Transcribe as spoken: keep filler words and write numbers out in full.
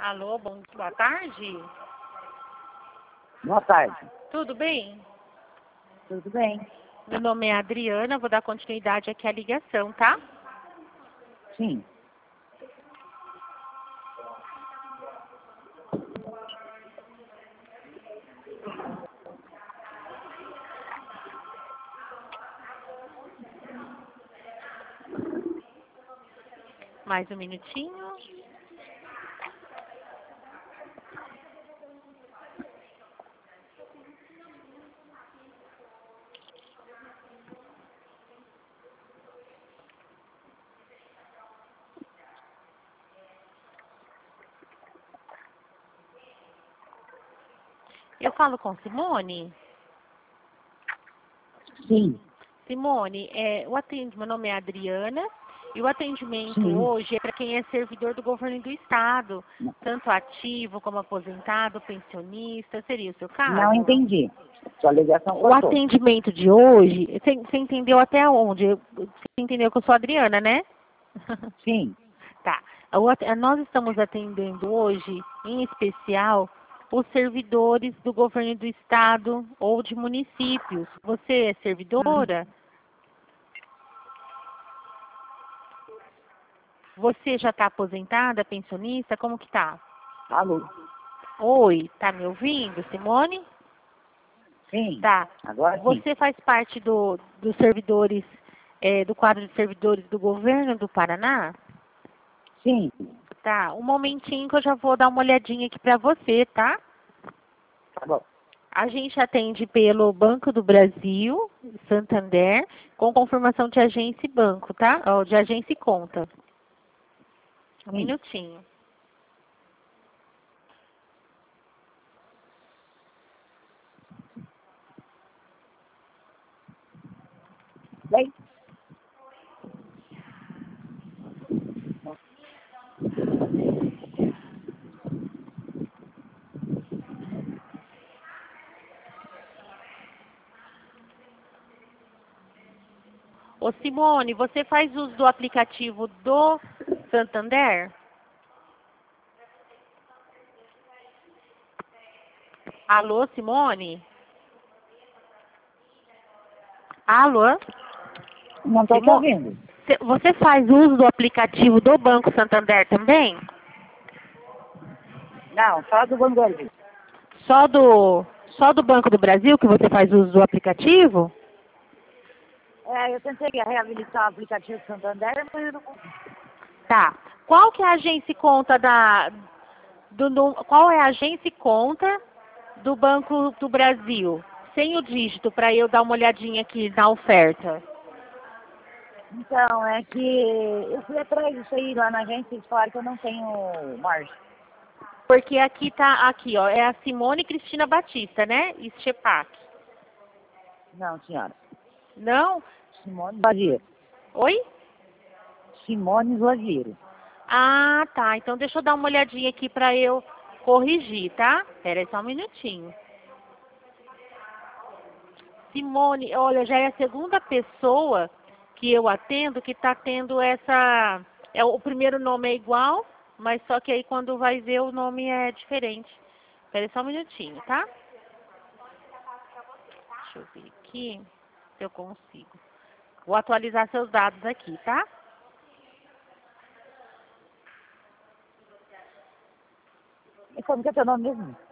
Alô, bom, boa tarde. Boa tarde. Tudo bem? Tudo bem? Meu nome é Adriana, vou dar continuidade aqui à ligação, tá? Sim. Mais um minutinho. Eu falo com Simone? Sim. Simone, é, o atendimento, meu nome é Adriana, e o atendimento Sim. hoje é para quem é servidor do governo do estado, tanto ativo como aposentado, pensionista, seria o seu caso? Não entendi. Sua ligação O cortou. atendimento de hoje, você, você entendeu até onde? Você entendeu que eu sou a Adriana, né? Sim. Tá. O at- Nós estamos atendendo hoje, em especial, os servidores do governo do estado ou de municípios. Você é servidora? Você já está aposentada, pensionista? Como que tá? Alô? Oi, tá me ouvindo, Simone? Sim. Tá. Agora sim. Você faz parte do, dos servidores, eh, do quadro de servidores do governo do Paraná? Sim. Tá. Um momentinho que eu já vou dar uma olhadinha aqui para você, tá? Tá bom. A gente atende pelo Banco do Brasil, Santander, com confirmação de agência e banco, tá? Ó, de agência e conta. Um Sim. minutinho. Bem? Ô Simone, você faz uso do aplicativo do Santander? Alô, Simone? Alô? Não estou te Simo- ouvindo. Cê- Você faz uso do aplicativo do Banco Santander também? Não, fala do Banco do Brasil. Só do, só do Banco do Brasil que você faz uso do aplicativo? É, eu tentei reabilitar o aplicativo do Santander, mas eu não consegui. Tá. Qual que é a agência e conta da do, nu- qual é a agência e conta do Banco do Brasil? Sem o dígito para eu dar uma olhadinha aqui na oferta. Então, é que eu fui atrás disso aí lá na agência e eles falaram que eu não tenho margem. Porque aqui tá aqui, ó, é a Simone Cristina Batista, né? Schepak. Não, senhora. Não? Simone Laziero. Oi? Simone Laziero. Ah, tá. Então deixa eu dar uma olhadinha aqui para eu corrigir, tá? Espera aí só um minutinho. Simone, olha, já é a segunda pessoa que eu atendo que está tendo essa... É, o primeiro nome é igual, mas só que aí quando vai ver o nome é diferente. Espera aí só um minutinho, tá? Deixa eu ver aqui se eu consigo. Vou atualizar seus dados aqui, tá? E como que é teu nome mesmo?